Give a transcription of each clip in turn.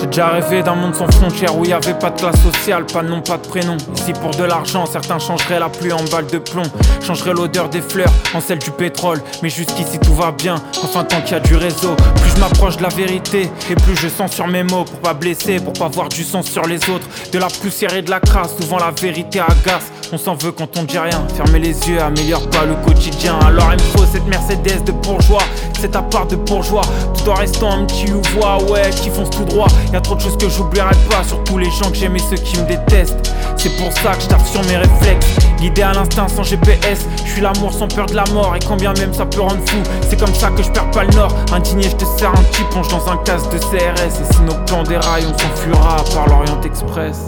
déjà rêvé d'un monde sans frontières où y avait pas de classe sociale, pas de nom, pas de prénom. Ici pour de l'argent, certains changeraient la pluie en balle de plomb, changeraient l'odeur des fleurs en celle du pétrole. Mais jusqu'ici tout va bien, enfin tant qu'il y a du réseau. Plus je m'approche de la vérité et plus je sens sur mes mots, pour pas blesser, pour pas voir du sang sur les autres. De la poussière et de la crasse, souvent la vérité agace. On s'en veut quand on dit rien, fermer les yeux améliore pas le quotidien. Alors il me faut cette Mercedes de bourgeois, cet appart de bourgeois, tout en restant un petit louvois, ouais, qui fonce tout droit. Y'a trop de choses que j'oublierai pas, surtout les gens que j'aime et ceux qui me détestent. C'est pour ça que je tape sur mes réflexes, guidé à l'instinct sans GPS. Je suis l'amour sans peur de la mort, et quand bien même ça peut rendre fou, c'est comme ça que je perds pas le nord. Indigné, je te sers un petit ponche dans un casque de CRS. Et si nos plans déraillent, on s'enfuira par l'Orient Express.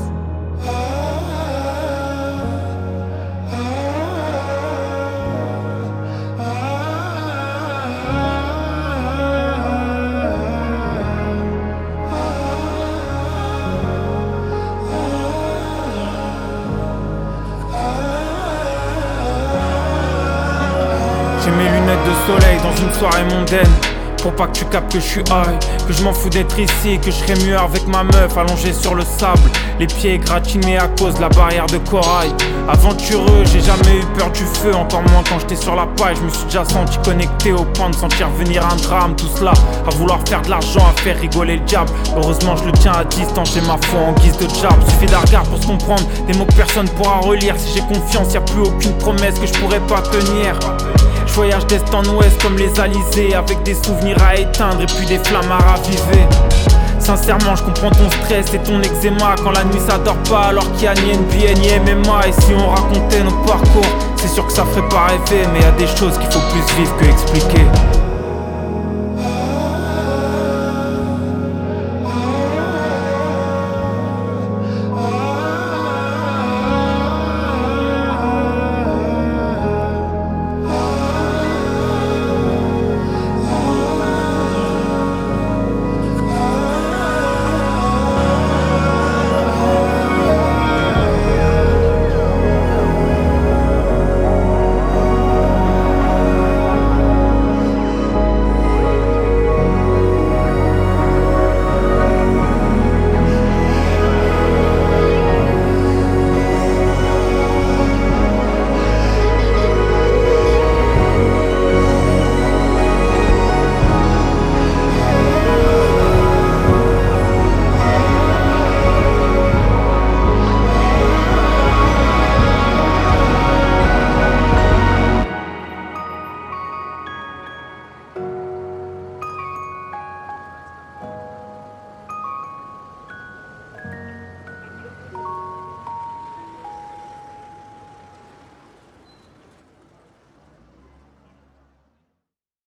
J'ai mes lunettes de soleil dans une soirée mondaine, pour pas que tu captes que je suis high, que je m'en fous d'être ici, que je serais mieux avec ma meuf allongée sur le sable, les pieds gratinés à cause de la barrière de corail. Aventureux, j'ai jamais eu peur du feu, encore moins quand j'étais sur la paille. Je me suis déjà senti connecté au point de sentir venir un drame. Tout cela à vouloir faire de l'argent, à faire rigoler le diable. Heureusement je le tiens à distance, j'ai ma foi en guise de jab. Suffit d'un regard pour se comprendre, des mots que personne pourra relire. Si j'ai confiance, y'a plus aucune promesse que je pourrais pas tenir. Je voyage d'est en ouest comme les alizés, avec des souvenirs à éteindre et puis des flammes à raviver. Sincèrement je comprends ton stress et ton eczéma quand la nuit ça dort pas alors qu'il y a ni NBA ni MMA. Et si on racontait nos parcours, c'est sûr que ça ferait pas rêver, mais y a des choses qu'il faut plus vivre que expliquer.